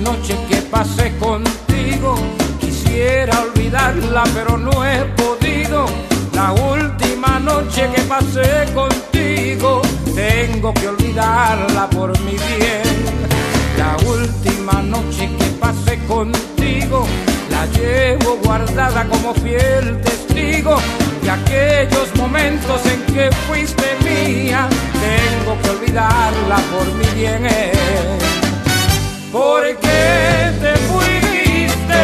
noche que pasé contigo, quisiera olvidarla pero no he podido. La última noche que pasé contigo, tengo que olvidarla por mi bien. La última noche que pasé contigo, la llevo guardada como fiel testigo de aquellos momentos en que fuiste mía. Tengo que olvidarla por mi bien. ¿Por qué te fuiste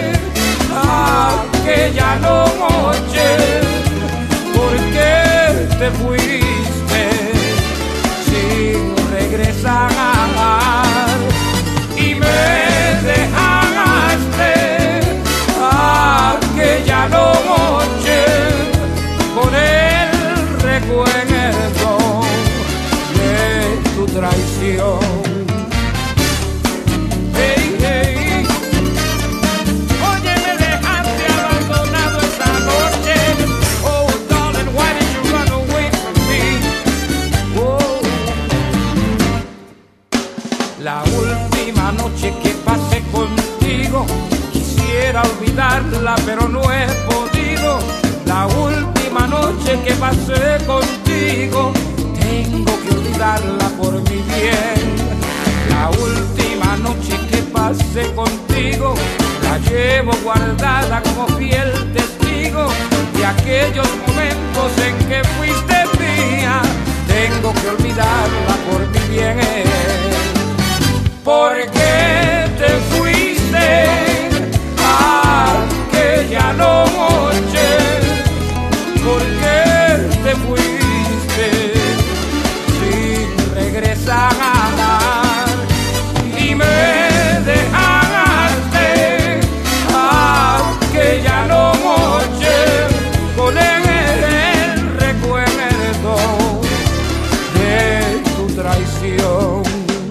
aquella noche? ¿Por qué te fuiste sin regresar? Y me dejaste aquella noche con el recuerdo de tu traición. La última noche que pasé contigo, quisiera olvidarla pero no he podido. La última noche que pasé contigo, tengo que olvidarla por mi bien. La última noche que pasé contigo, la llevo guardada como fiel testigo de aquellos momentos en que fuiste mía. Tengo que olvidarla por mi bien. ¿Por qué te fuiste aquella noche? ¿Por qué te fuiste sin regresar? Y me dejaste aquella noche con el recuerdo de tu traición.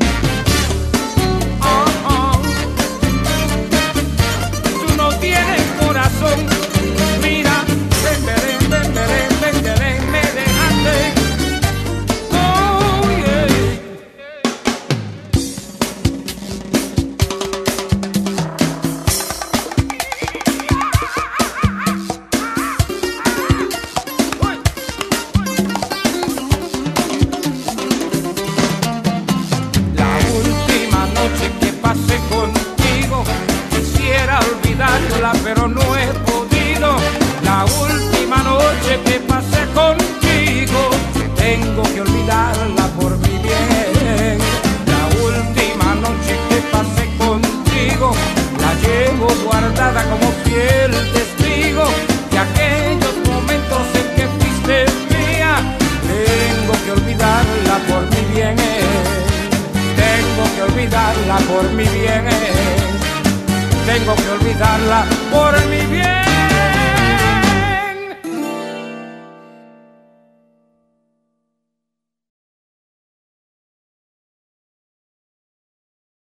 Mira, me dejaste. Oh, yeah. La última noche que pasé contigo, quisiera olvidarla pero no he podido. La última noche que pasé contigo, tengo que olvidarla por mi bien. La última noche que pasé contigo, la llevo guardada como fiel testigo de aquellos momentos en que fuiste mía. Tengo que olvidarla por mi bien. Tengo que olvidarla por mi bien. Tengo que olvidarla por mi bien.